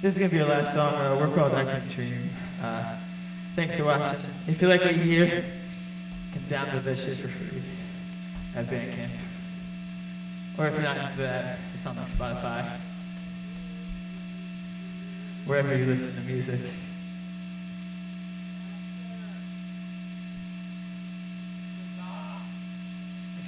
This is gonna be our last song. We're called I Can Dream. Thanks for watching. If you like what you hear, you can download this shit for free at Bandcamp. Or if you're not into that, it's on like Spotify. Wherever you listen to music.